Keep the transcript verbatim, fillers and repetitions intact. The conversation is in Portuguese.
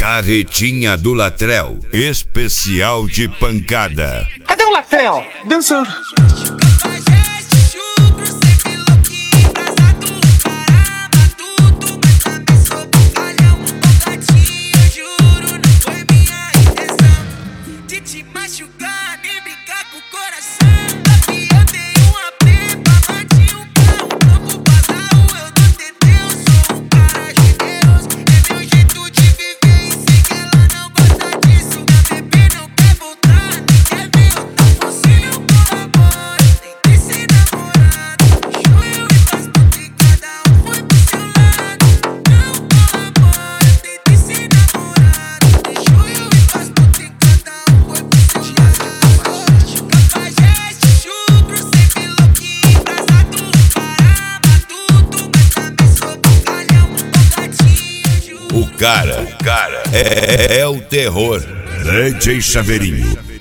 Carretinha do Latrell, especial de pancada. Cadê o Latrell? Dançando. O cara, o cara é, é o terror. D J Chaveirinho.